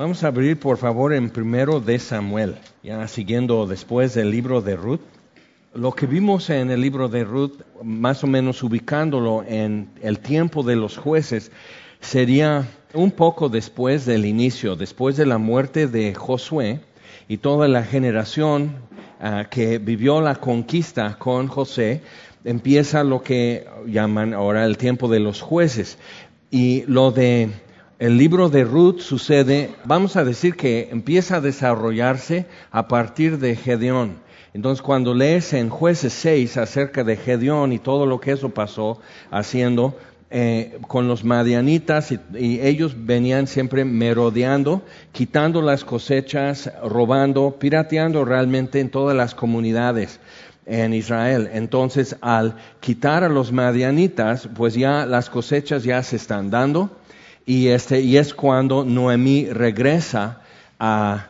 Vamos a abrir, por favor, en primero de Samuel, ya siguiendo después del libro de Ruth. Lo que vimos en el libro de Ruth, más o menos ubicándolo en el tiempo de los jueces, sería un poco después del inicio, después de la muerte de Josué y toda la generación que vivió la conquista con José. Empieza lo que llaman ahora el tiempo de los jueces. Y lo de el libro de Ruth sucede, vamos a decir que empieza a desarrollarse a partir de Gedeón. Entonces, cuando lees en Jueces 6 acerca de Gedeón y todo lo que eso pasó haciendo con los madianitas, y ellos venían siempre merodeando, quitando las cosechas, robando, pirateando realmente en todas las comunidades en Israel. Entonces, al quitar a los madianitas, pues ya las cosechas ya se están dando. Y es cuando Noemí regresa a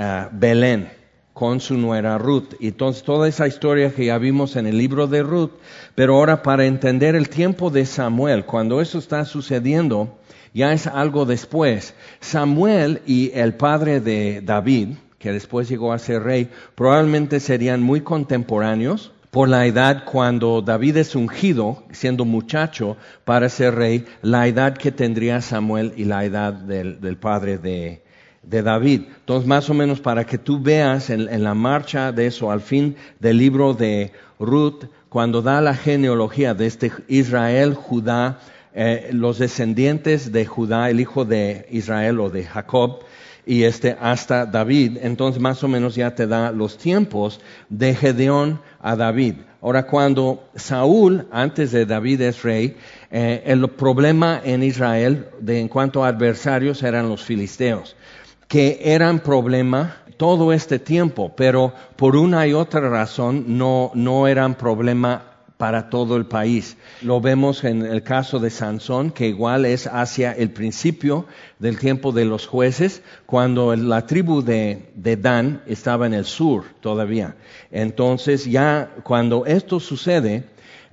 Belén con su nuera Ruth. Entonces toda esa historia que ya vimos en el libro de Ruth, pero ahora para entender el tiempo de Samuel, cuando eso está sucediendo, ya es algo después. Samuel y el padre de David, que después llegó a ser rey, probablemente serían muy contemporáneos. Por la edad cuando David es ungido, siendo muchacho, para ser rey, la edad que tendría Samuel y la edad del padre de David. Entonces, más o menos para que tú veas en la marcha de eso, al fin del libro de Ruth, cuando da la genealogía de Israel, Judá, los descendientes de Judá, el hijo de Israel o de Jacob, y hasta David, entonces más o menos ya te da los tiempos de Gedeón a David. Ahora, cuando Saúl, antes de David es rey, el problema en Israel en cuanto a adversarios eran los filisteos, que eran problema todo este tiempo, pero por una y otra razón no eran problema para todo el país. Lo vemos en el caso de Sansón, que igual es hacia el principio del tiempo de los jueces, cuando la tribu de Dan estaba en el sur todavía. Entonces ya cuando esto sucede,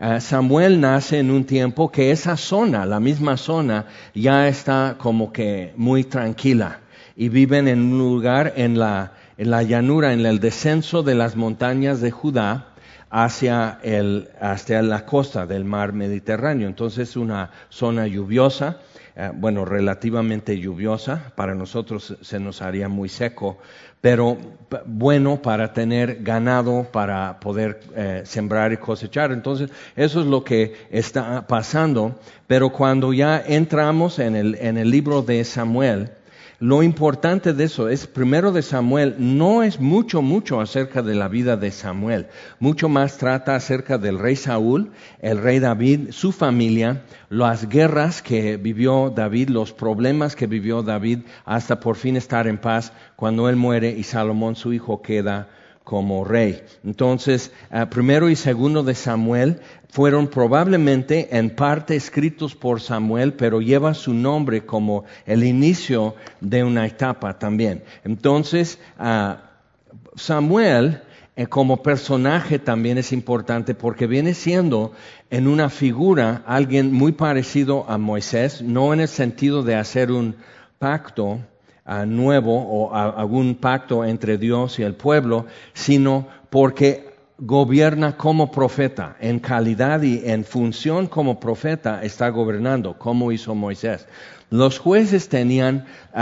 Samuel nace en un tiempo que esa zona, la misma zona, ya está como que muy tranquila. Y viven en un lugar en la llanura, en el descenso de las montañas de Judá, hacia la costa del mar Mediterráneo. Entonces es una zona lluviosa, relativamente lluviosa. Para nosotros se nos haría muy seco, pero bueno para tener ganado, para poder sembrar y cosechar. Entonces eso es lo que está pasando. Pero cuando ya entramos en el libro de Samuel, lo importante de eso es, primero de Samuel, no es mucho acerca de la vida de Samuel. Mucho más trata acerca del rey Saúl, el rey David, su familia, las guerras que vivió David, los problemas que vivió David, hasta por fin estar en paz cuando él muere y Salomón, su hijo, queda como rey. Entonces, primero y segundo de Samuel fueron probablemente en parte escritos por Samuel, pero lleva su nombre como el inicio de una etapa también. Entonces, Samuel como personaje también es importante porque viene siendo en una figura alguien muy parecido a Moisés, no en el sentido de hacer un pacto nuevo o algún pacto entre Dios y el pueblo, sino porque gobierna como profeta, en calidad y en función como profeta está gobernando, como hizo Moisés. Los jueces tenían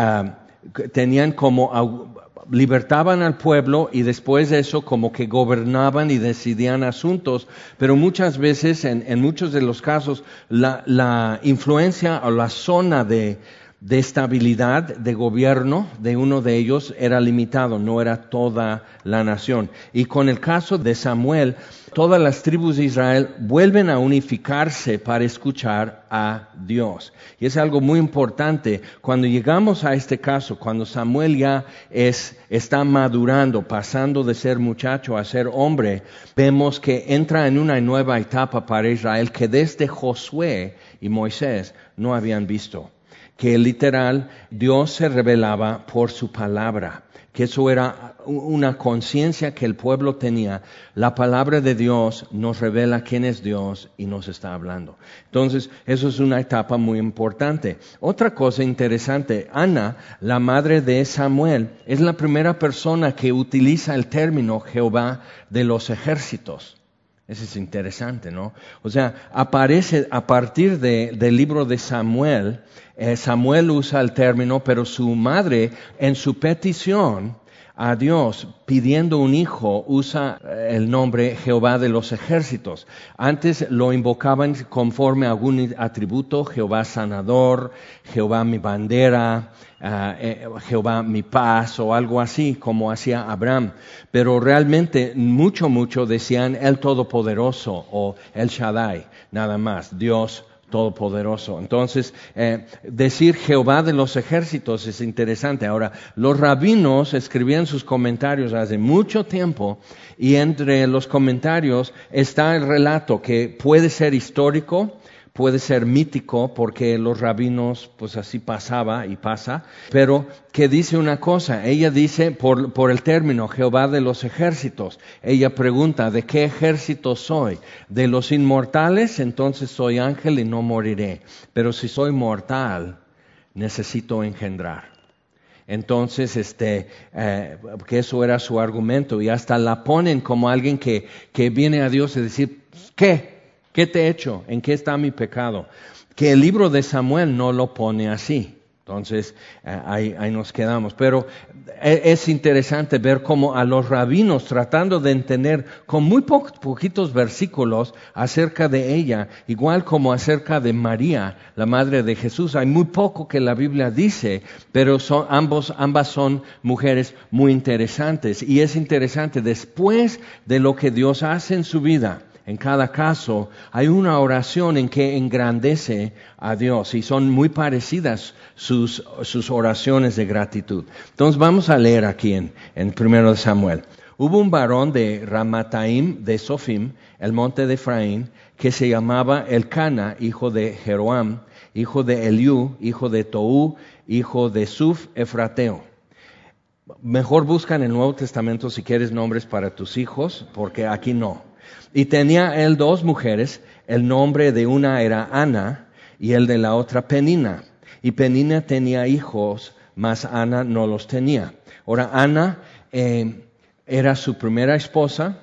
como libertaban al pueblo y después de eso como que gobernaban y decidían asuntos, pero muchas veces, en muchos de los casos, la influencia o la zona de estabilidad de gobierno de uno de ellos era limitado, no era toda la nación. Y con el caso de Samuel, todas las tribus de Israel vuelven a unificarse para escuchar a Dios. Y es algo muy importante. Cuando llegamos a este caso, cuando Samuel ya está madurando, pasando de ser muchacho a ser hombre, vemos que entra en una nueva etapa para Israel que desde Josué y Moisés no habían visto. que literal Dios se revelaba por su palabra, que eso era una conciencia que el pueblo tenía. La palabra de Dios nos revela quién es Dios y nos está hablando. Entonces, eso es una etapa muy importante. Otra cosa interesante, Ana, la madre de Samuel, es la primera persona que utiliza el término Jehová de los ejércitos. Eso es interesante, ¿no? O sea, aparece a partir del libro de Samuel. Samuel usa el término, pero su madre, en su petición a Dios, pidiendo un hijo, usa el nombre Jehová de los ejércitos. Antes lo invocaban conforme a algún atributo, Jehová sanador, Jehová mi bandera, Jehová mi paz o algo así como hacía Abraham, pero realmente mucho decían el Todopoderoso o el Shaddai, nada más, Dios Todopoderoso. Entonces, decir Jehová de los ejércitos es interesante. Ahora, los rabinos escribían sus comentarios hace mucho tiempo y entre los comentarios está el relato que puede ser histórico, puede ser mítico, porque los rabinos, pues así pasaba y pasa, pero que dice una cosa, ella dice por el término Jehová de los ejércitos, ella pregunta, ¿de qué ejército soy? ¿De los inmortales? Entonces soy ángel y no moriré, pero si soy mortal, necesito engendrar. Entonces, que eso era su argumento, y hasta la ponen como alguien que viene a Dios y decir, ¿qué? ¿Qué te he hecho? ¿En qué está mi pecado? Que el libro de Samuel no lo pone así. Entonces, ahí nos quedamos. Pero es interesante ver cómo a los rabinos, tratando de entender con muy poquitos versículos acerca de ella, igual como acerca de María, la madre de Jesús, hay muy poco que la Biblia dice, pero ambas son mujeres muy interesantes. Y es interesante, después de lo que Dios hace en su vida, en cada caso, hay una oración en que engrandece a Dios y son muy parecidas sus oraciones de gratitud. Entonces vamos a leer aquí en 1 Samuel. Hubo un varón de Ramataim de Sofim, el monte de Efraín, que se llamaba Elcana, hijo de Jeroam, hijo de Eliú, hijo de Toú, hijo de Suf, Efrateo. Mejor busca en el Nuevo Testamento si quieres nombres para tus hijos, porque aquí no. Y tenía él 2 mujeres, el nombre de una era Ana y el de la otra Penina. Y Penina tenía hijos, mas Ana no los tenía. Ahora Ana era su primera esposa.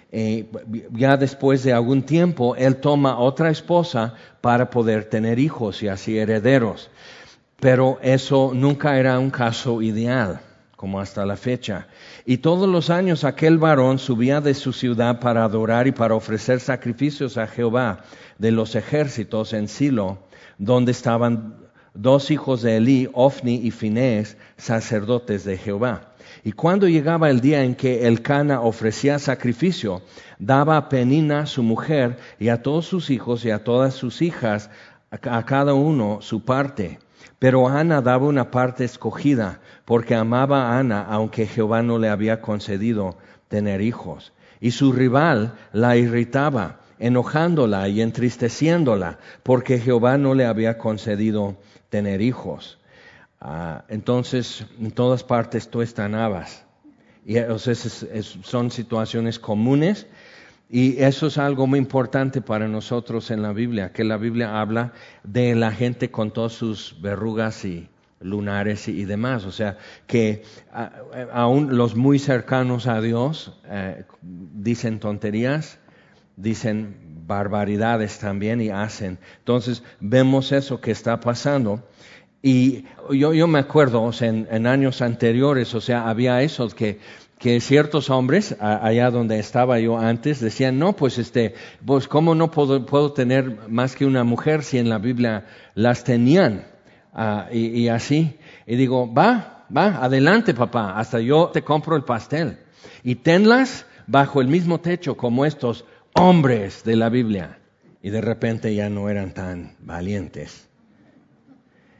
Ya después de algún tiempo, él toma otra esposa para poder tener hijos y así herederos. Pero eso nunca era un caso ideal, como hasta la fecha. Y todos los años aquel varón subía de su ciudad para adorar y para ofrecer sacrificios a Jehová de los ejércitos en Silo, donde estaban 2 hijos de Elí, Ofni y Finés, sacerdotes de Jehová. Y cuando llegaba el día en que Elcana ofrecía sacrificio, daba a Penina su mujer y a todos sus hijos y a todas sus hijas, a cada uno su parte. Pero Ana daba una parte escogida, porque amaba a Ana, aunque Jehová no le había concedido tener hijos. Y su rival la irritaba, enojándola y entristeciéndola, porque Jehová no le había concedido tener hijos. Entonces, en todas partes tuestanabas. Y son situaciones comunes. Y eso es algo muy importante para nosotros en la Biblia, que la Biblia habla de la gente con todas sus verrugas y lunares y demás. O sea, que aún los muy cercanos a Dios dicen tonterías, dicen barbaridades también y hacen. Entonces, vemos eso que está pasando. Y yo me acuerdo, o sea, en años anteriores, o sea, había eso que ciertos hombres, allá donde estaba yo antes, decían, no, pues ¿cómo no puedo tener más que una mujer si en la Biblia las tenían? Y así. Y digo, va, adelante papá, hasta yo te compro el pastel. Y tenlas bajo el mismo techo como estos hombres de la Biblia. Y de repente ya no eran tan valientes.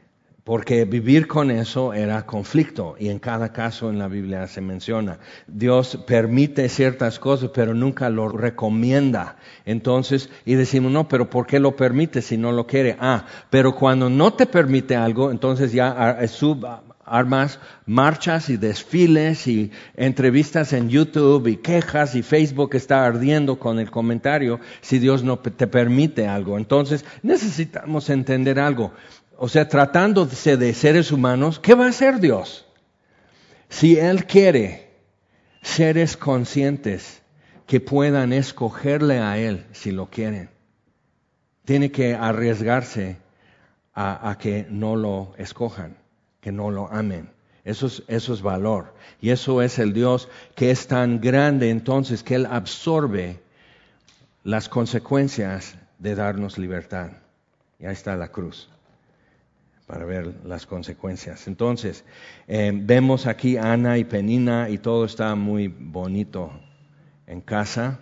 Porque vivir con eso era conflicto, y en cada caso en la Biblia se menciona. Dios permite ciertas cosas, pero nunca lo recomienda. Entonces, y decimos, no, pero ¿por qué lo permite si no lo quiere? Pero cuando no te permite algo, entonces ya armas marchas y desfiles y entrevistas en YouTube y quejas, y Facebook está ardiendo con el comentario si Dios no te permite algo. Entonces, necesitamos entender algo. O sea, tratándose de seres humanos, ¿qué va a hacer Dios? Si Él quiere seres conscientes que puedan escogerle a Él si lo quieren, tiene que arriesgarse a que no lo escojan, que no lo amen. Eso es valor. Y eso es el Dios que es tan grande entonces que Él absorbe las consecuencias de darnos libertad. Y ahí está la cruz, para ver las consecuencias. Entonces, vemos aquí a Ana y Penina, y todo está muy bonito en casa.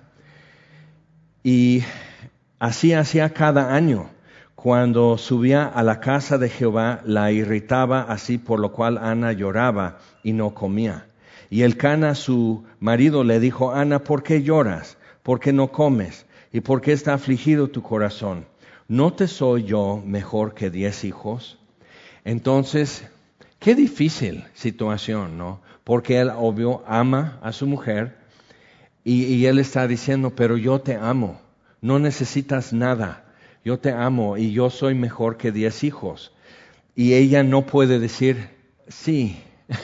Y así hacía cada año. Cuando subía a la casa de Jehová, la irritaba así, por lo cual Ana lloraba y no comía. Y Elcana, su marido, le dijo, Ana, ¿por qué lloras? ¿Por qué no comes? ¿Y por qué está afligido tu corazón? ¿No te soy yo mejor que 10 hijos? Entonces, qué difícil situación, ¿no? Porque él, obvio, ama a su mujer, y él está diciendo, pero yo te amo, no necesitas nada, yo te amo y yo soy mejor que 10 hijos. Y ella no puede decir, sí,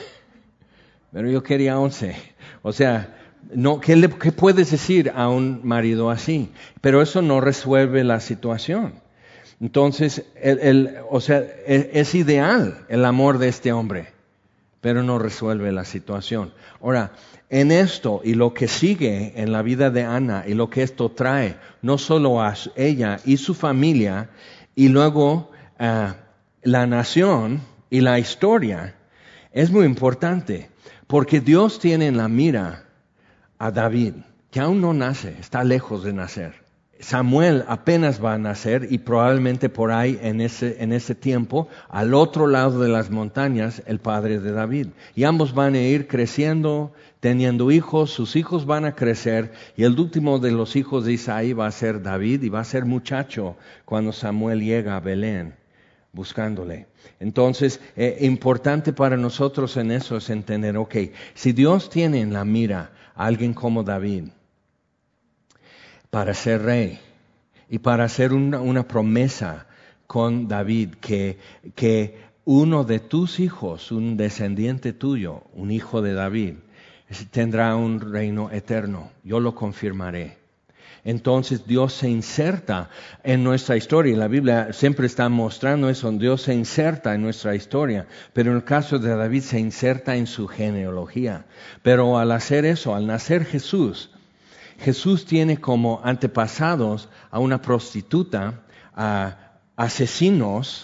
pero yo quería 11. O sea, no, ¿qué puedes decir a un marido así? Pero eso no resuelve la situación. Entonces, es ideal el amor de este hombre, pero no resuelve la situación. Ahora, en esto y lo que sigue en la vida de Ana y lo que esto trae, no solo a ella y su familia, y luego la nación y la historia, es muy importante, porque Dios tiene en la mira a David, que aún no nace, está lejos de nacer. Samuel apenas va a nacer, y probablemente por ahí en ese tiempo, al otro lado de las montañas, el padre de David. Y ambos van a ir creciendo, teniendo hijos, sus hijos van a crecer, y el último de los hijos de Isaí va a ser David, y va a ser muchacho cuando Samuel llega a Belén buscándole. Entonces, importante para nosotros en eso es entender, si Dios tiene en la mira a alguien como David, para ser rey y para hacer una promesa con David, que uno de tus hijos, un descendiente tuyo, un hijo de David, tendrá un reino eterno. Yo lo confirmaré. Entonces Dios se inserta en nuestra historia, y la Biblia siempre está mostrando eso. Dios se inserta en nuestra historia, pero en el caso de David se inserta en su genealogía. Pero al hacer eso, al nacer Jesús tiene como antepasados a una prostituta, a asesinos,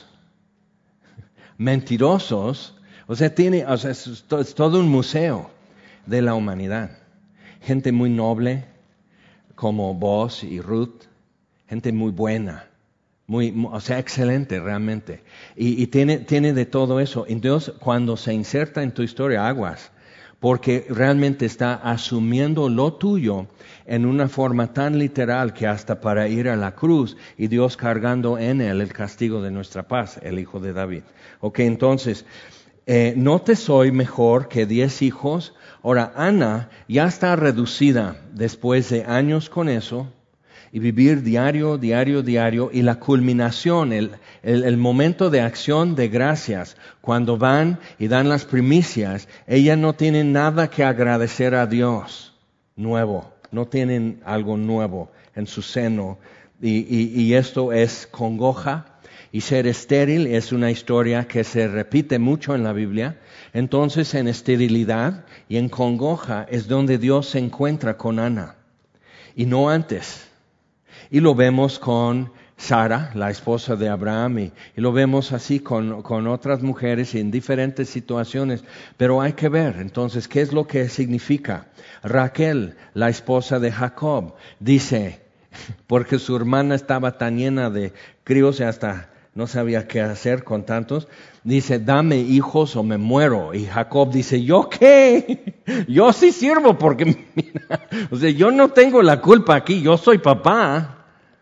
mentirosos. Es todo un museo de la humanidad. Gente muy noble como Boaz y Ruth, gente muy buena, excelente realmente. Y tiene de todo eso. Y Dios, cuando se inserta en tu historia, aguas, porque realmente está asumiendo lo tuyo en una forma tan literal que hasta para ir a la cruz, y Dios cargando en él el castigo de nuestra paz, el hijo de David. Entonces, no te soy mejor que 10 hijos. Ahora, Ana ya está reducida después de años con eso, y vivir diario, y la culminación, el momento de acción de gracias, cuando van y dan las primicias, ella no tiene nada que agradecer a Dios nuevo, no tienen algo nuevo en su seno, y esto es congoja. Y ser estéril es una historia que se repite mucho en la Biblia. Entonces, en esterilidad y en congoja es donde Dios se encuentra con Ana, y no antes. Y lo vemos con Sara, la esposa de Abraham, y lo vemos así con otras mujeres en diferentes situaciones. Pero hay que ver, entonces, ¿qué es lo que significa? Raquel, la esposa de Jacob, dice, porque su hermana estaba tan llena de críos y hasta no sabía qué hacer con tantos. Dice, dame hijos o me muero. Y Jacob dice, ¿yo qué? Yo sí sirvo porque, mira, o sea, yo no tengo la culpa aquí, yo soy papá.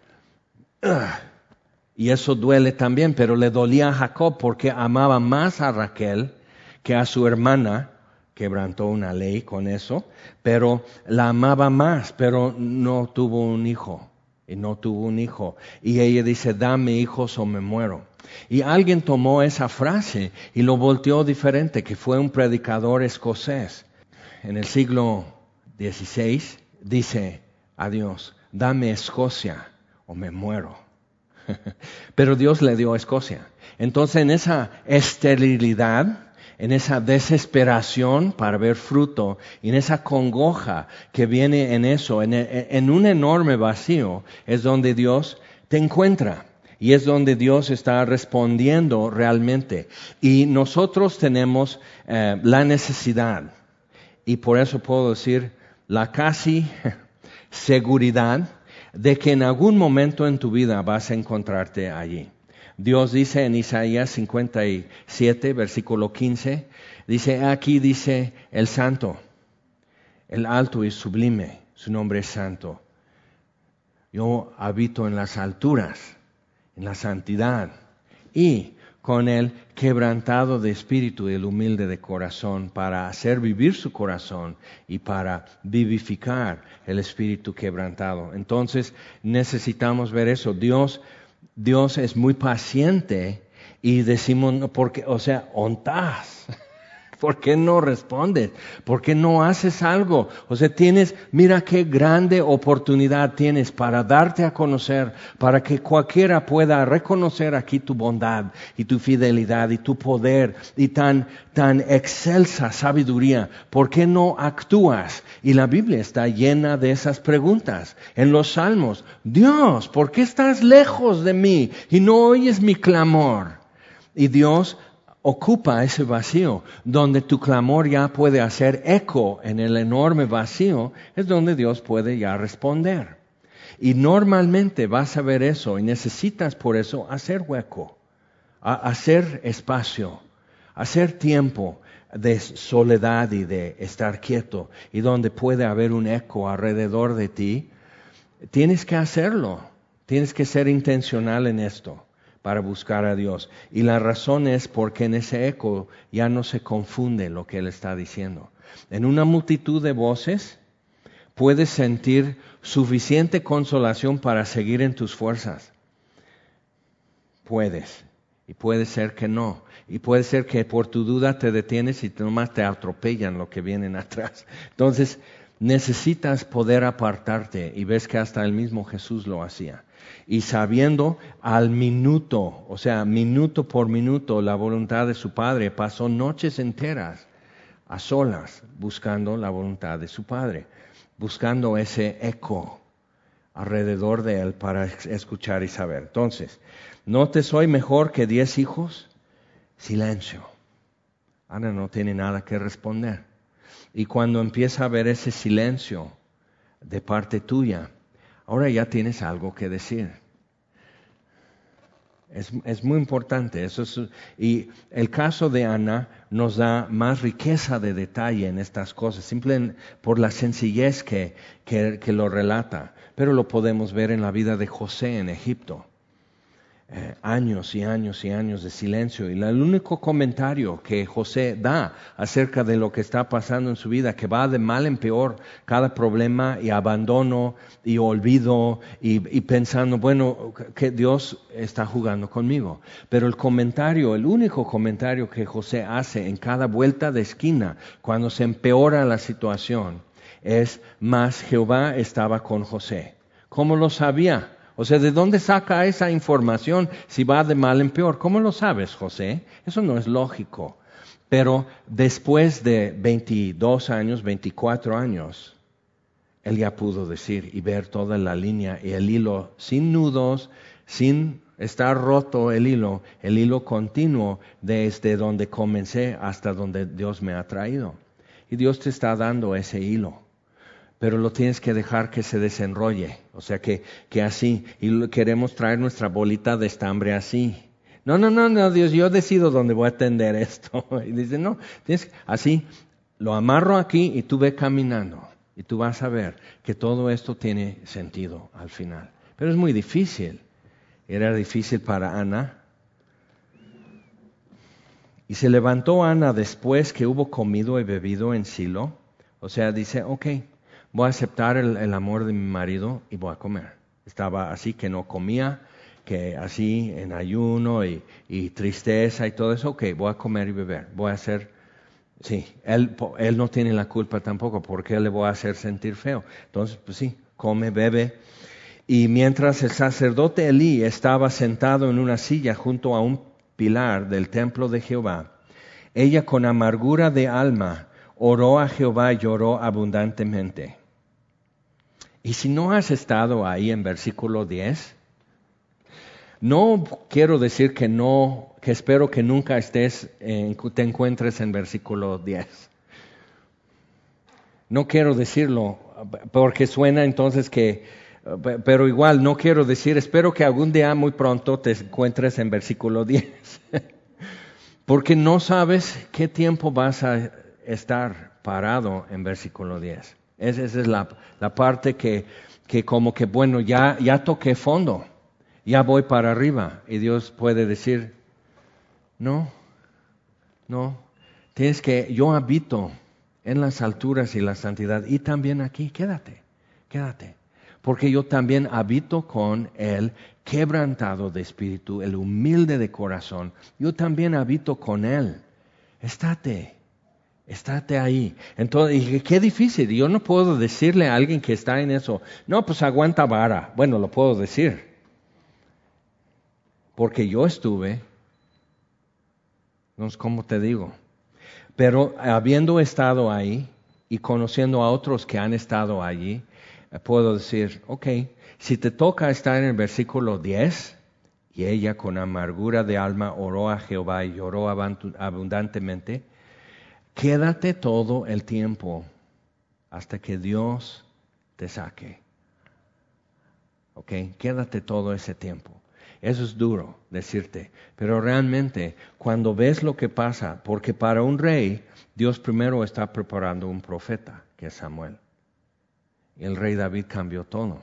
Y eso duele también, pero le dolía a Jacob porque amaba más a Raquel que a su hermana. Quebrantó una ley con eso, pero la amaba más, pero no tuvo un hijo. Y no tuvo un hijo. Y ella dice, dame hijos o me muero. Y alguien tomó esa frase y lo volteó diferente, que fue un predicador escocés. En el siglo XVI dice a Dios, dame Escocia o me muero. Pero Dios le dio a Escocia. Entonces en esa esterilidad, en esa desesperación para ver fruto, y en esa congoja que viene en eso, en un enorme vacío, es donde Dios te encuentra. Y es donde Dios está respondiendo realmente. Y nosotros tenemos la necesidad, y por eso puedo decir la casi seguridad de que en algún momento en tu vida vas a encontrarte allí. Dios dice en Isaías 57, versículo 15, dice, aquí dice el Santo, el alto y sublime, su nombre es Santo. Yo habito en las alturas, en la santidad, y con el quebrantado de espíritu y el humilde de corazón, para hacer vivir su corazón y para vivificar el espíritu quebrantado. Entonces necesitamos ver eso. Dios es muy paciente y decimos, porque, o sea, ontas. ¿Por qué no respondes? ¿Por qué no haces algo? O sea, mira qué grande oportunidad tienes para darte a conocer, para que cualquiera pueda reconocer aquí tu bondad y tu fidelidad y tu poder y tan excelsa sabiduría. ¿Por qué no actúas? Y la Biblia está llena de esas preguntas. En los Salmos, Dios, ¿por qué estás lejos de mí y no oyes mi clamor? Y Dios ocupa ese vacío, donde tu clamor ya puede hacer eco en el enorme vacío, es donde Dios puede ya responder. Y normalmente vas a ver eso y necesitas por eso hacer hueco, hacer espacio, hacer tiempo de soledad y de estar quieto, y donde puede haber un eco alrededor de ti. Tienes que hacerlo, tienes que ser intencional en esto para buscar a Dios. Y la razón es porque en ese eco ya no se confunde lo que Él está diciendo. En una multitud de voces puedes sentir suficiente consolación para seguir en tus fuerzas. Puedes. Y puede ser que no. Y puede ser que por tu duda te detienes y nomás te atropellan lo que vienen atrás. Entonces necesitas poder apartarte, y ves que hasta el mismo Jesús lo hacía. Y sabiendo al minuto, o sea, minuto por minuto, la voluntad de su Padre, pasó noches enteras a solas buscando la voluntad de su Padre, buscando ese eco alrededor de Él para escuchar y saber. Entonces, ¿no te soy mejor que 10 hijos? Silencio. Ana no tiene nada que responder. Y cuando empieza a haber ese silencio de parte tuya, ahora ya tienes algo que decir. Es muy importante. Y el caso de Ana nos da más riqueza de detalle en estas cosas, simplemente por la sencillez que lo relata. Pero lo podemos ver en la vida de José en Egipto. Años y años y años de silencio, y el único comentario que José da acerca de lo que está pasando en su vida, que va de mal en peor, cada problema y abandono y olvido y pensando, bueno, que Dios está jugando conmigo. Pero el único comentario que José hace en cada vuelta de esquina, cuando se empeora la situación, es: mas Jehová estaba con José. ¿Cómo lo sabía? O sea, ¿de dónde saca esa información si va de mal en peor? ¿Cómo lo sabes, José? Eso no es lógico. Pero después de 22 años, 24 años, él ya pudo decir y ver toda la línea y el hilo sin nudos, sin estar roto el hilo continuo desde donde comencé hasta donde Dios me ha traído. Y Dios te está dando ese hilo. Pero lo tienes que dejar que se desenrolle, o sea que así, y queremos traer nuestra bolita de estambre así, No, Dios, yo decido dónde voy a atender esto. Y dice, no, así, lo amarro aquí y tú ve caminando. Y tú vas a ver que todo esto tiene sentido al final. Pero es muy difícil. Era difícil para Ana. Y se levantó Ana después que hubo comido y bebido en Silo. O sea, dice, ok, voy a aceptar el amor de mi marido y voy a comer. Estaba así que no comía, que así en ayuno y tristeza y todo eso. Ok, voy a comer y beber. Voy a hacer, sí, él no tiene la culpa tampoco, porque le voy a hacer sentir feo. Entonces, pues sí, come, bebe. Y mientras el sacerdote Elí estaba sentado en una silla junto a un pilar del templo de Jehová, ella con amargura de alma oró a Jehová y lloró abundantemente. Y si no has estado ahí en versículo 10, no quiero decir que espero que nunca te encuentres en versículo 10. No quiero decirlo porque suena entonces pero igual no quiero decir, espero que algún día muy pronto te encuentres en versículo 10. Porque no sabes qué tiempo vas a estar parado en versículo 10. Esa es la parte que como que, bueno, ya toqué fondo, ya voy para arriba. Y Dios puede decir, no, yo habito en las alturas y la santidad y también aquí, quédate. Porque yo también habito con el quebrantado de espíritu, el humilde de corazón. Yo también habito con él. Estate ahí. Entonces, y qué difícil. Yo no puedo decirle a alguien que está en eso, no, pues aguanta vara. Bueno, lo puedo decir. Porque yo estuve, no sé cómo te digo, pero habiendo estado ahí y conociendo a otros que han estado allí, puedo decir, ok, si te toca estar en el versículo 10, y ella con amargura de alma oró a Jehová y lloró abundantemente, quédate todo el tiempo hasta que Dios te saque. Ok, quédate todo ese tiempo. Eso es duro decirte, pero realmente cuando ves lo que pasa, porque para un rey, Dios primero está preparando un profeta, que es Samuel. El rey David cambió todo.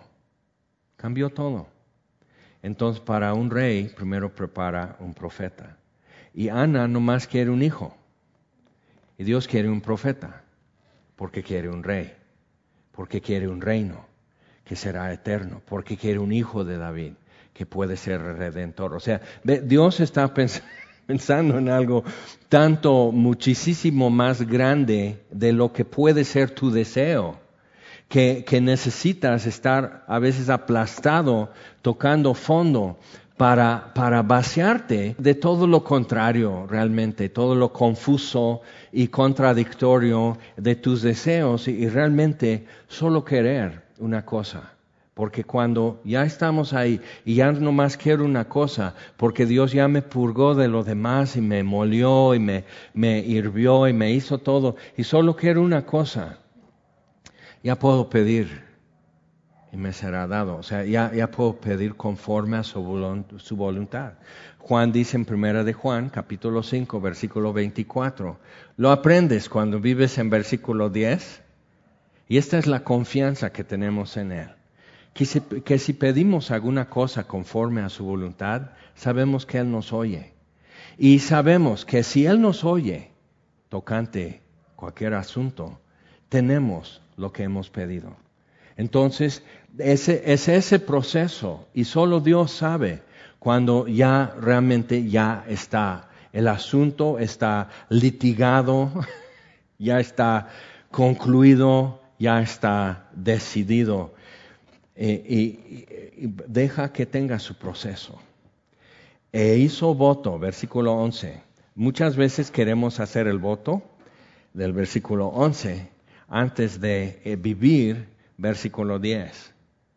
Entonces, para un rey, primero prepara un profeta. Y Ana nomás quiere un hijo. Y Dios quiere un profeta, porque quiere un rey, porque quiere un reino que será eterno, porque quiere un hijo de David que puede ser redentor. O sea, Dios está pensando en algo muchísimo más grande de lo que puede ser tu deseo. Que necesitas estar a veces aplastado, tocando fondo, para vaciarte de todo lo contrario realmente, todo lo confuso y contradictorio de tus deseos y realmente solo querer una cosa. Porque cuando ya estamos ahí y ya nomás quiero una cosa, porque Dios ya me purgó de lo demás y me molió y me hirvió y me hizo todo, y solo quiero una cosa, ya puedo pedir y me será dado. O sea, ya puedo pedir conforme a su voluntad. Juan dice en 1 de Juan, capítulo 5, versículo 24. Lo aprendes cuando vives en versículo 10. Y esta es la confianza que tenemos en Él. Que si pedimos alguna cosa conforme a su voluntad, sabemos que Él nos oye. Y sabemos que si Él nos oye, tocante cualquier asunto, tenemos lo que hemos pedido. Entonces, es ese proceso, y solo Dios sabe cuando ya realmente ya está, el asunto está litigado, ya está concluido, ya está decidido, y deja que tenga su proceso. E hizo voto, versículo 11. Muchas veces queremos hacer el voto del versículo 11 antes de vivir versículo 10.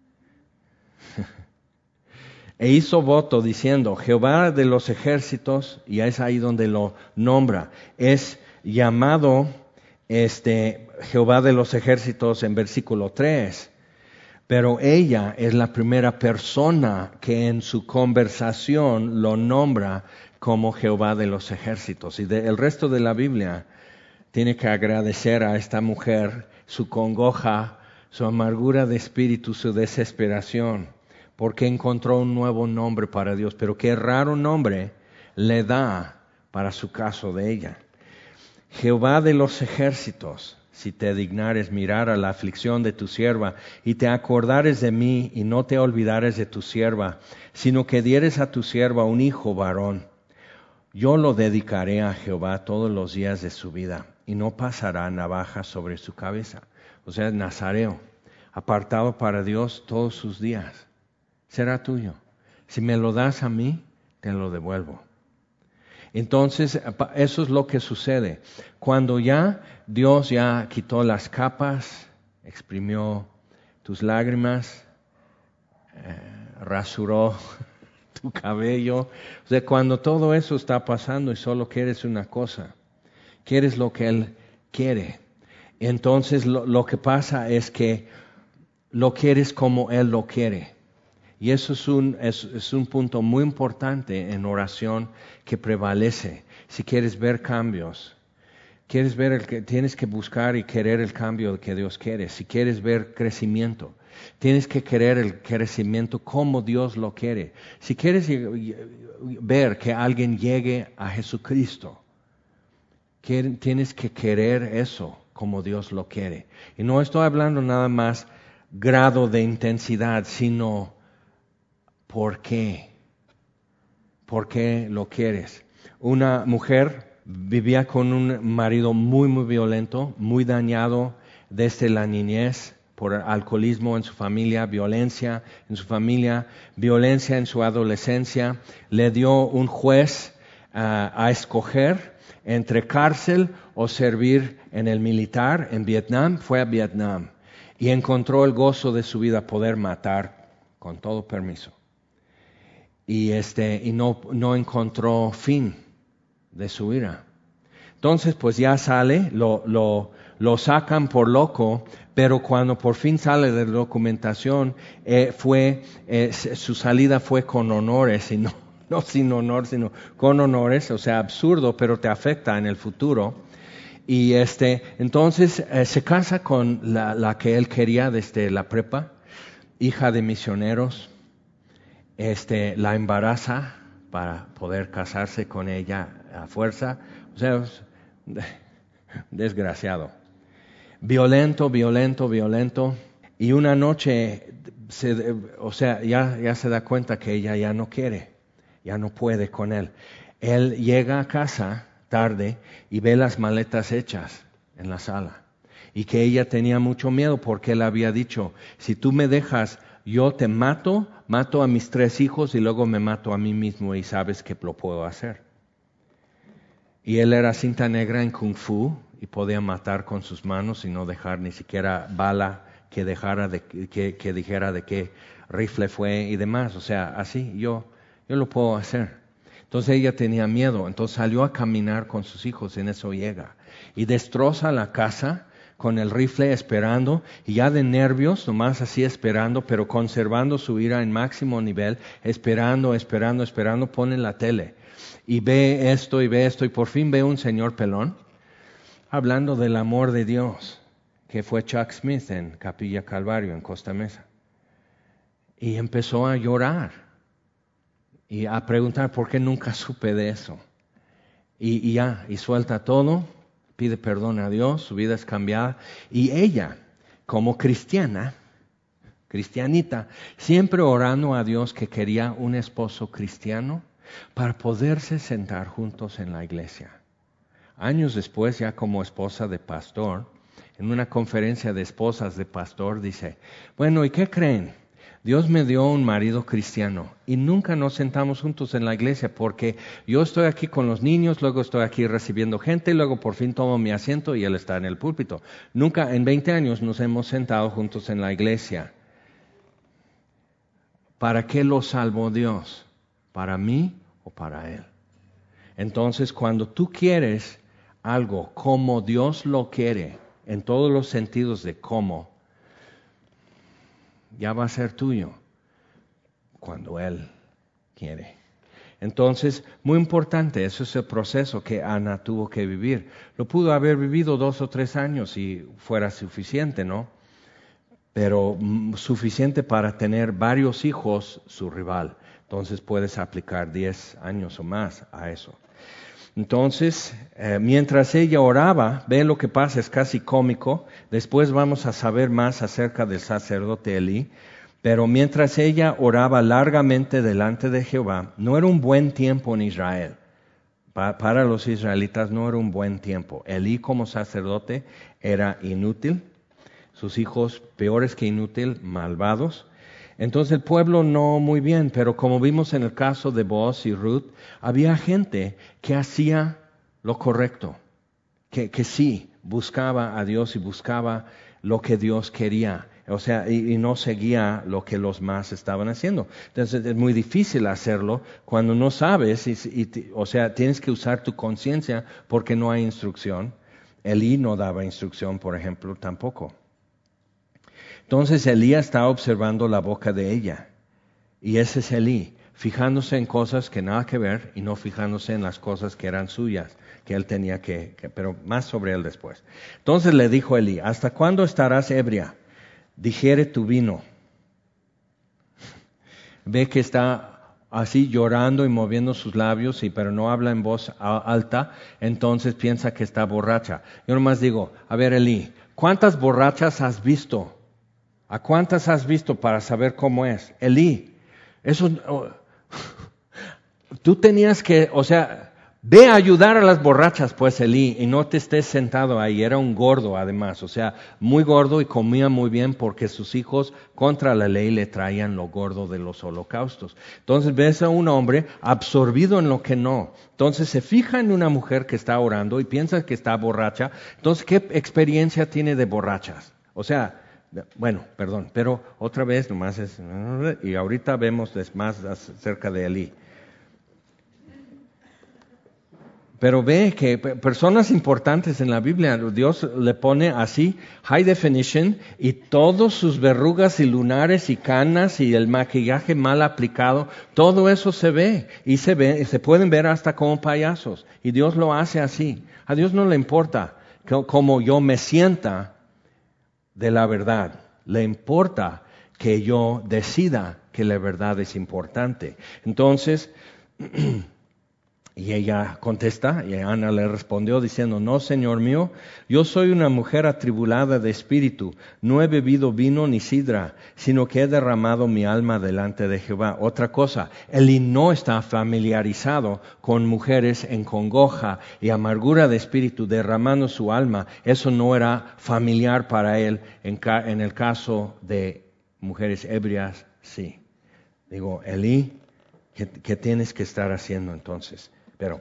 E hizo voto diciendo, Jehová de los ejércitos, y es ahí donde lo nombra, es llamado Jehová de los ejércitos en versículo 3. Pero ella es la primera persona que en su conversación lo nombra como Jehová de los ejércitos. Y el resto de la Biblia tiene que agradecer a esta mujer su congoja, su amargura de espíritu, su desesperación, porque encontró un nuevo nombre para Dios. Pero qué raro nombre le da para su caso de ella. Jehová de los ejércitos, si te dignares mirar a la aflicción de tu sierva, y te acordares de mí, y no te olvidares de tu sierva, sino que dieres a tu sierva un hijo varón, yo lo dedicaré a Jehová todos los días de su vida, y no pasará navaja sobre su cabeza. O sea, nazareo, apartado para Dios todos sus días, será tuyo. Si me lo das a mí, te lo devuelvo. Entonces, eso es lo que sucede. Cuando ya Dios ya quitó las capas, exprimió tus lágrimas, rasuró tu cabello. O sea, cuando todo eso está pasando y solo quieres una cosa, quieres lo que Él quiere. Entonces, lo que pasa es que lo quieres como Él lo quiere. Y eso es un punto muy importante en oración que prevalece. Si quieres ver cambios, tienes que buscar y querer el cambio que Dios quiere. Si quieres ver crecimiento, tienes que querer el crecimiento como Dios lo quiere. Si quieres ver que alguien llegue a Jesucristo, tienes que querer eso como Dios lo quiere. Y no estoy hablando nada más grado de intensidad, sino ¿por qué? ¿Por qué lo quieres? Una mujer vivía con un marido muy, muy violento, muy dañado desde la niñez por alcoholismo en su familia, violencia en su familia, violencia en su adolescencia. Le dio un juez a escoger entre cárcel o servir en el militar en Vietnam. Fue a Vietnam y encontró el gozo de su vida, poder matar con todo permiso. Y no encontró fin de su ira. Entonces, pues ya sale, lo sacan por loco, pero cuando por fin sale de la documentación, su salida fue con honores, y no sin honor, sino con honores, o sea, absurdo, pero te afecta en el futuro. Y entonces se casa con la que él quería desde la prepa, hija de misioneros. La embaraza para poder casarse con ella a fuerza. O sea, desgraciado. Violento. Y una noche, ya se da cuenta que ella ya no quiere, ya no puede con él. Él llega a casa tarde y ve las maletas hechas en la sala. Y que ella tenía mucho miedo porque él había dicho, si tú me dejas, yo te mato a mis 3 hijos y luego me mato a mí mismo y sabes que lo puedo hacer. Y él era cinta negra en Kung Fu y podía matar con sus manos y no dejar ni siquiera bala que dijera de qué rifle fue y demás. O sea, así yo lo puedo hacer. Entonces ella tenía miedo, entonces salió a caminar con sus hijos, en eso llega. Y destroza la casa con el rifle esperando, y ya de nervios, nomás así esperando, pero conservando su ira en máximo nivel, esperando, pone la tele. Y ve esto, y por fin ve un señor pelón, hablando del amor de Dios, que fue Chuck Smith en Capilla Calvario, en Costa Mesa. Y empezó a llorar, y a preguntar por qué nunca supe de eso. Y suelta todo, pide perdón a Dios, su vida es cambiada. Y ella, como cristianita, siempre orando a Dios que quería un esposo cristiano para poderse sentar juntos en la iglesia. Años después, ya como esposa de pastor, en una conferencia de esposas de pastor, dice, bueno, ¿y qué creen? Dios me dio un marido cristiano y nunca nos sentamos juntos en la iglesia porque yo estoy aquí con los niños, luego estoy aquí recibiendo gente, luego por fin tomo mi asiento y él está en el púlpito. Nunca en 20 años nos hemos sentado juntos en la iglesia. ¿Para qué lo salvó Dios? ¿Para mí o para él? Entonces, cuando tú quieres algo como Dios lo quiere, en todos los sentidos de cómo, ya va a ser tuyo cuando Él quiere. Entonces, muy importante, eso es el proceso que Ana tuvo que vivir. Lo pudo haber vivido 2 o 3 años y fuera suficiente, ¿no? Pero suficiente para tener varios hijos, su rival. Entonces puedes aplicar 10 años o más a eso. Entonces, mientras ella oraba, ve lo que pasa, es casi cómico. Después vamos a saber más acerca del sacerdote Elí. Pero mientras ella oraba largamente delante de Jehová, no era un buen tiempo en Israel. Para los israelitas no era un buen tiempo. Elí como sacerdote era inútil. Sus hijos peores que inútil, malvados. Entonces el pueblo no muy bien, pero como vimos en el caso de Boaz y Ruth, había gente que hacía lo correcto, que sí buscaba a Dios y buscaba lo que Dios quería, o sea, y no seguía lo que los más estaban haciendo. Entonces es muy difícil hacerlo cuando no sabes, o sea, tienes que usar tu conciencia porque no hay instrucción. Elí no daba instrucción, por ejemplo, tampoco. Entonces Elías está observando la boca de ella. Y ese es Elí, fijándose en cosas que nada que ver y no fijándose en las cosas que eran suyas, que él tenía pero más sobre él después. Entonces le dijo Elí, ¿hasta cuándo estarás ebria? Digiere tu vino. Ve que está así llorando y moviendo sus labios, pero no habla en voz alta, entonces piensa que está borracha. Yo nomás digo, a ver Elí, ¿cuántas borrachas has visto? ¿A cuántas has visto para saber cómo es? Elí, eso, tú tenías que, o sea, ve a ayudar a las borrachas, pues Elí, y no te estés sentado ahí. Era un gordo además, o sea, muy gordo y comía muy bien porque sus hijos contra la ley le traían lo gordo de los holocaustos. Entonces ves a un hombre absorbido en lo que no. Entonces se fija en una mujer que está orando y piensa que está borracha. Entonces, ¿qué experiencia tiene de borrachas? O sea, bueno, perdón, pero otra vez nomás es, y ahorita vemos más acerca de Elí. Pero ve que personas importantes en la Biblia, Dios le pone así, high definition, y todos sus verrugas y lunares y canas y el maquillaje mal aplicado, todo eso se ve, y se pueden ver hasta como payasos, y Dios lo hace así. A Dios no le importa cómo yo me sienta de la verdad, le importa que yo decida que la verdad es importante. Entonces, y ella contesta, y Ana le respondió diciendo, no, Señor mío, yo soy una mujer atribulada de espíritu, no he bebido vino ni sidra, sino que he derramado mi alma delante de Jehová. Otra cosa, Elí no está familiarizado con mujeres en congoja y amargura de espíritu, derramando su alma. Eso no era familiar para él. En el caso de mujeres ebrias, sí. Digo, Elí, ¿qué tienes que estar haciendo entonces? Pero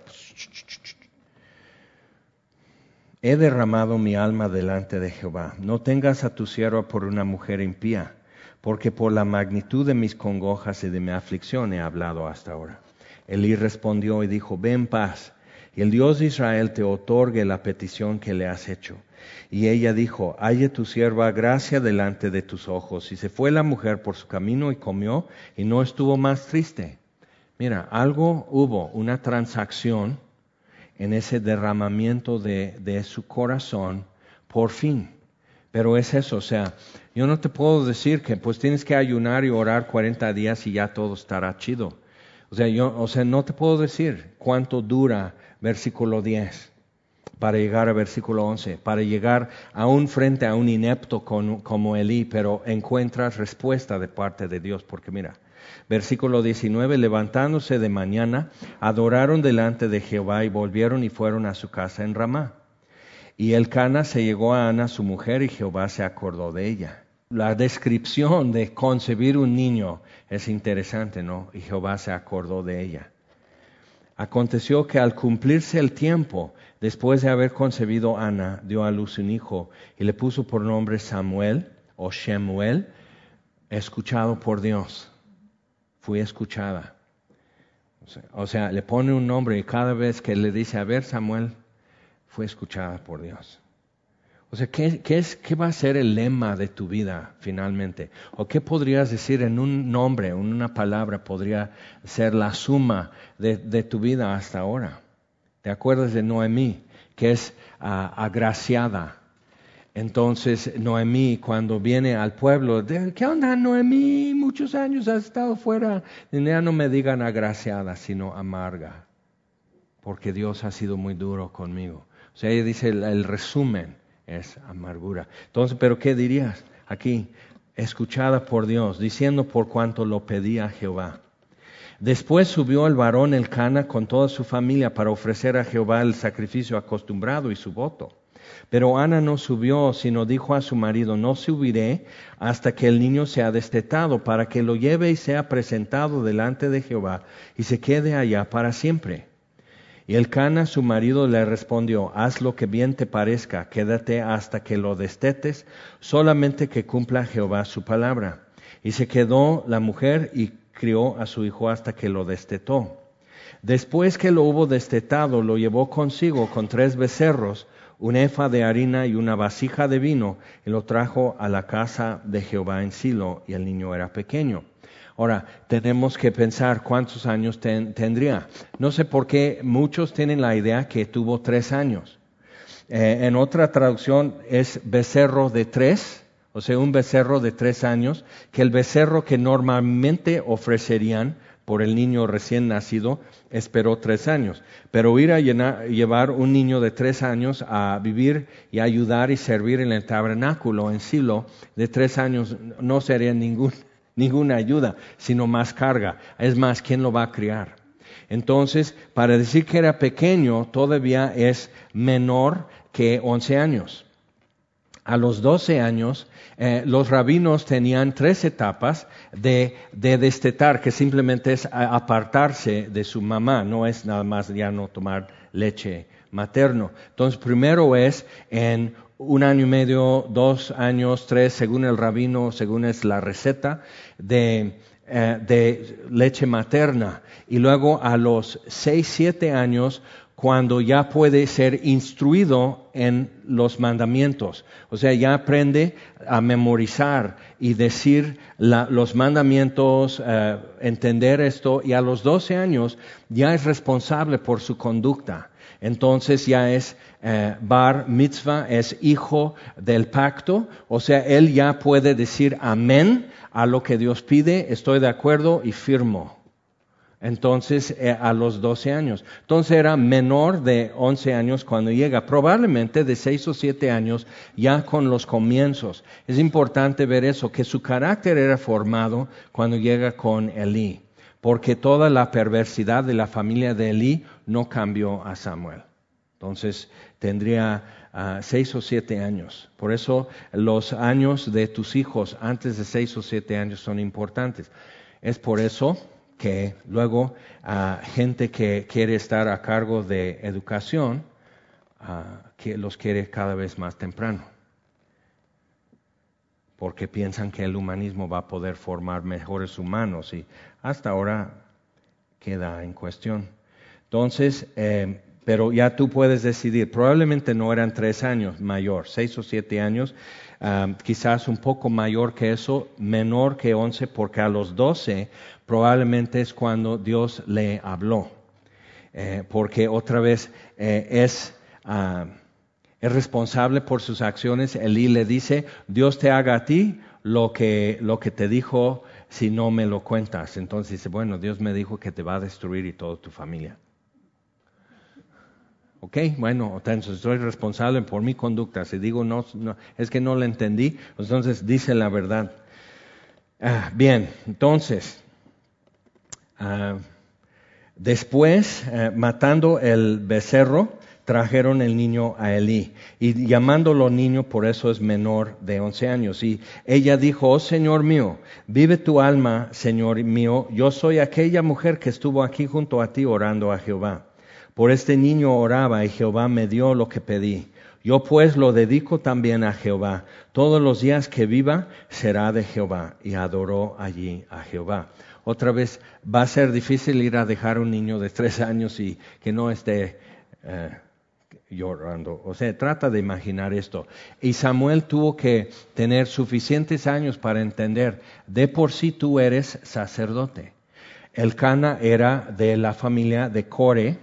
he derramado mi alma delante de Jehová. No tengas a tu sierva por una mujer impía, porque por la magnitud de mis congojas y de mi aflicción he hablado hasta ahora. Elí respondió y dijo, ve en paz, y el Dios de Israel te otorgue la petición que le has hecho. Y ella dijo, halle tu sierva gracia delante de tus ojos. Y se fue la mujer por su camino y comió, y no estuvo más triste. Mira, hubo una transacción en ese derramamiento de su corazón, por fin. Pero es eso, o sea, yo no te puedo decir que pues tienes que ayunar y orar 40 días y ya todo estará chido. O sea, no te puedo decir cuánto dura versículo 10 para llegar a versículo 11, para llegar frente a un inepto como Elí, pero encuentras respuesta de parte de Dios, porque mira, versículo 19, levantándose de mañana, adoraron delante de Jehová y volvieron y fueron a su casa en Ramá. Y Elcana se llegó a Ana, su mujer, y Jehová se acordó de ella. La descripción de concebir un niño es interesante, ¿no? Y Jehová se acordó de ella. Aconteció que al cumplirse el tiempo, después de haber concebido Ana, dio a luz un hijo y le puso por nombre Samuel o Shemuel, escuchado por Dios. Fui escuchada. O sea, le pone un nombre y cada vez que le dice, a ver Samuel, fue escuchada por Dios. O sea, ¿qué va a ser el lema de tu vida finalmente? ¿O qué podrías decir en un nombre, en una palabra, podría ser la suma de tu vida hasta ahora? ¿Te acuerdas de Noemí, que es agraciada? Entonces Noemí, cuando viene al pueblo, ¿qué onda Noemí? Muchos años has estado fuera. Ya no me digan agraciada, sino amarga, porque Dios ha sido muy duro conmigo. O sea, ella dice el resumen es amargura. Entonces, ¿pero qué dirías aquí? Escuchada por Dios, diciendo por cuanto lo pedía Jehová. Después subió el varón Elcana con toda su familia para ofrecer a Jehová el sacrificio acostumbrado y su voto. Pero Ana no subió, sino dijo a su marido, no subiré hasta que el niño sea destetado, para que lo lleve y sea presentado delante de Jehová y se quede allá para siempre. Y Elcana, su marido, le respondió, haz lo que bien te parezca, quédate hasta que lo destetes, solamente que cumpla Jehová su palabra. Y se quedó la mujer y crió a su hijo hasta que lo destetó. Después que lo hubo destetado, lo llevó consigo con 3 becerros, un efa de harina y una vasija de vino, y lo trajo a la casa de Jehová en Silo, y el niño era pequeño. Ahora, tenemos que pensar cuántos años tendría. No sé por qué muchos tienen la idea que tuvo 3 años. En otra traducción es becerro de 3, o sea, un becerro de 3 años, que el becerro que normalmente ofrecerían por el niño recién nacido esperó 3 años. Pero ir a llevar un niño de 3 años a vivir y ayudar y servir en el tabernáculo en Silo de 3 años no sería ninguna ayuda, sino más carga. Es más, ¿quién lo va a criar? Entonces, para decir que era pequeño, todavía es menor que 11 años. A los 12 años, los rabinos tenían 3 etapas de destetar, que simplemente es apartarse de su mamá, no es nada más ya no tomar leche materno. Entonces, primero es en 1 año y medio, 2 años, 3, según el rabino, según es la receta, de leche materna. Y luego a los 6, 7 años, cuando ya puede ser instruido en los mandamientos. O sea, ya aprende a memorizar y decir los mandamientos, entender esto, y a los 12 años ya es responsable por su conducta. Entonces ya es bar mitzvah, es hijo del pacto, o sea, él ya puede decir amén a lo que Dios pide, estoy de acuerdo y firmo. Entonces, a los 12 años. Entonces era menor de 11 años cuando llega, probablemente de 6 o 7 años ya con los comienzos. Es importante ver eso, que su carácter era formado cuando llega con Elí, porque toda la perversidad de la familia de Elí no cambió a Samuel. Entonces tendría 6 o 7 años. Por eso los años de tus hijos antes de 6 o 7 años son importantes. Es por eso que luego gente que quiere estar a cargo de educación, que los quiere cada vez más temprano, porque piensan que el humanismo va a poder formar mejores humanos y hasta ahora queda en cuestión. Entonces, pero ya tú puedes decidir, probablemente no eran 3 años mayor, 6 o 7 años, quizás un poco mayor que eso, menor que 11, porque a los 12 probablemente es cuando Dios le habló, porque otra vez es responsable por sus acciones. Elí le dice, Dios te haga a ti lo que te dijo si no me lo cuentas. Entonces dice, bueno, Dios me dijo que te va a destruir y toda tu familia. Ok, bueno, entonces soy responsable por mi conducta. Si digo no, es que no la entendí, entonces dice la verdad. Bien, entonces, después, matando el becerro, trajeron el niño a Elí, y llamándolo niño, por eso es menor de 11 años. Y ella dijo, oh Señor mío, vive tu alma, Señor mío, yo soy aquella mujer que estuvo aquí junto a ti orando a Jehová. Por este niño oraba y Jehová me dio lo que pedí. Yo pues lo dedico también a Jehová. Todos los días que viva será de Jehová. Y adoró allí a Jehová. Otra vez, va a ser difícil ir a dejar un niño de 3 años y que no esté, llorando. O sea, trata de imaginar esto. Y Samuel tuvo que tener suficientes años para entender, de por sí tú eres sacerdote. Elcana era de la familia de Core,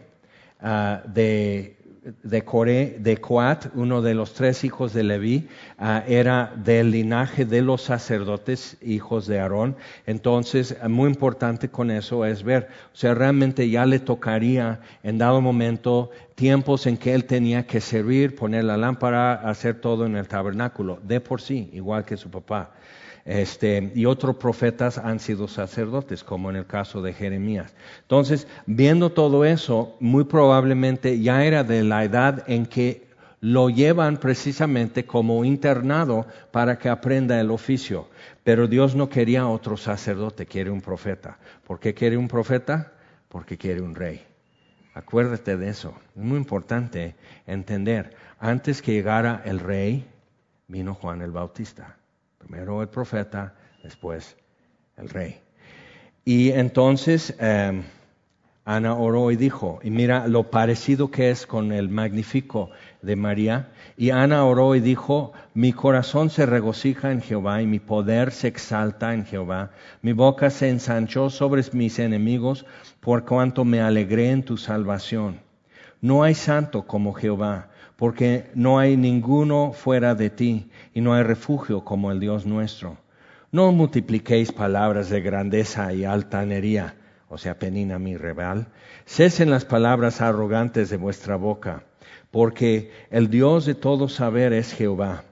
de Coat, uno de los 3 hijos de Leví, era del linaje de los sacerdotes, hijos de Aarón. Entonces, muy importante con eso es ver, o sea, realmente ya le tocaría en dado momento tiempos en que él tenía que servir, poner la lámpara, hacer todo en el tabernáculo, de por sí, igual que su papá. Y otros profetas han sido sacerdotes, como en el caso de Jeremías. Entonces, viendo todo eso, muy probablemente ya era de la edad en que lo llevan precisamente como internado para que aprenda el oficio. Pero Dios no quería otro sacerdote, quiere un profeta. ¿Por qué quiere un profeta? Porque quiere un rey. Acuérdate de eso. Es muy importante entender. Antes que llegara el rey, vino Juan el Bautista. Primero el profeta, después el rey. Y entonces Ana oró y dijo, y mira lo parecido que es con el Magnífico de María. Y Ana oró y dijo, mi corazón se regocija en Jehová y mi poder se exalta en Jehová. Mi boca se ensanchó sobre mis enemigos por cuanto me alegré en tu salvación. No hay santo como Jehová, porque no hay ninguno fuera de ti, y no hay refugio como el Dios nuestro. No multipliquéis palabras de grandeza y altanería, o sea, Penina mi rival. Cesen las palabras arrogantes de vuestra boca, porque el Dios de todo saber es Jehová,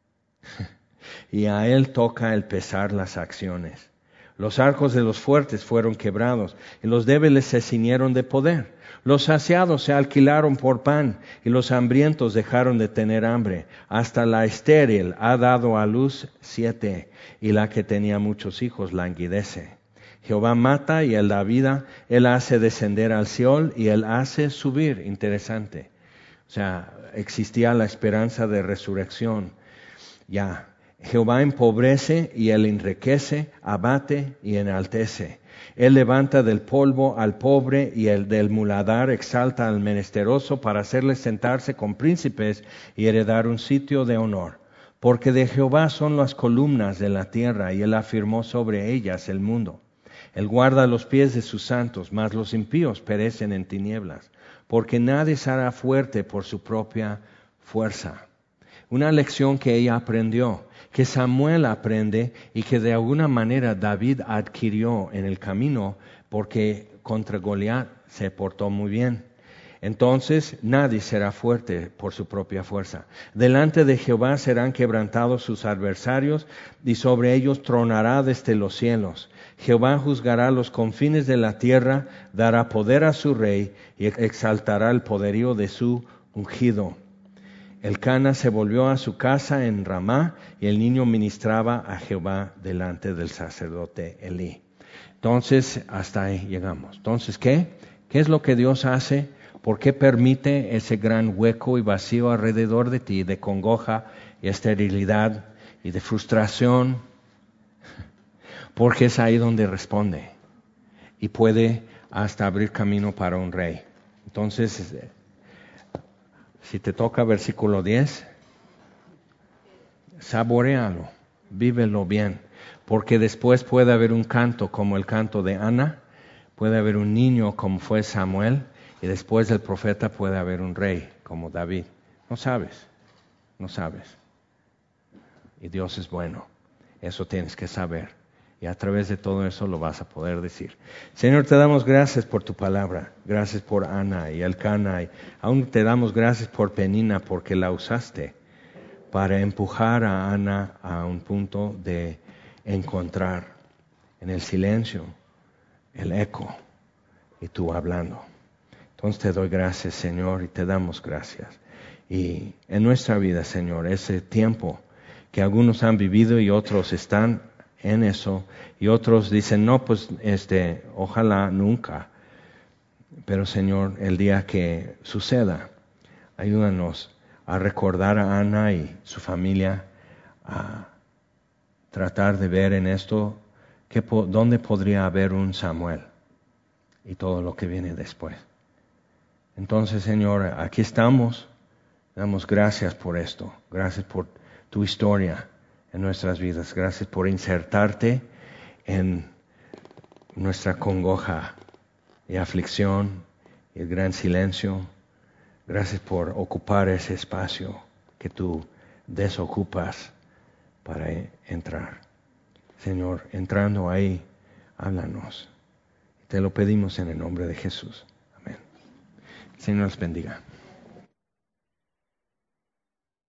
y a él toca el pesar las acciones. Los arcos de los fuertes fueron quebrados, y los débiles se ciñeron de poder. Los saciados se alquilaron por pan, y los hambrientos dejaron de tener hambre. Hasta la estéril ha dado a luz 7, y la que tenía muchos hijos languidece. Jehová mata y él da vida, él hace descender al Seol y él hace subir. Interesante. O sea, existía la esperanza de resurrección. Ya, Jehová empobrece y él enriquece, abate y enaltece. Él levanta del polvo al pobre y el del muladar exalta al menesteroso para hacerle sentarse con príncipes y heredar un sitio de honor. Porque de Jehová son las columnas de la tierra y él afirmó sobre ellas el mundo. Él guarda los pies de sus santos, mas los impíos perecen en tinieblas, porque nadie será fuerte por su propia fuerza. Una lección que ella aprendió, que Samuel aprende y que de alguna manera David adquirió en el camino porque contra Goliat se portó muy bien. Entonces nadie será fuerte por su propia fuerza. Delante de Jehová serán quebrantados sus adversarios y sobre ellos tronará desde los cielos. Jehová juzgará los confines de la tierra, dará poder a su rey y exaltará el poderío de su ungido. Elcana se volvió a su casa en Ramá y el niño ministraba a Jehová delante del sacerdote Elí. Entonces, hasta ahí llegamos. Entonces, ¿qué? ¿Qué es lo que Dios hace? ¿Por qué permite ese gran hueco y vacío alrededor de ti de congoja y esterilidad y de frustración? Porque es ahí donde responde y puede hasta abrir camino para un rey. Entonces, si te toca versículo 10, saboréalo, vívelo bien, porque después puede haber un canto como el canto de Ana, puede haber un niño como fue Samuel, y después del profeta puede haber un rey como David. No sabes. Y Dios es bueno, eso tienes que saber. Y a través de todo eso lo vas a poder decir. Señor, te damos gracias por tu palabra. Gracias por Ana y Elcana. Y aún te damos gracias por Penina porque la usaste para empujar a Ana a un punto de encontrar en el silencio el eco y tú hablando. Entonces te doy gracias, Señor, y te damos gracias. Y en nuestra vida, Señor, ese tiempo que algunos han vivido y otros están en eso, y otros dicen, no, pues ojalá nunca. Pero Señor, el día que suceda, ayúdanos a recordar a Ana y su familia, a tratar de ver en esto dónde podría haber un Samuel y todo lo que viene después. Entonces, Señor, aquí estamos Damos gracias por esto. Gracias por tu historia en nuestras vidas. Gracias por insertarte en nuestra congoja y aflicción y el gran silencio. Gracias por ocupar ese espacio que tú desocupas para entrar. Señor, entrando ahí, háblanos. Te lo pedimos en el nombre de Jesús. Amén. Señor los bendiga.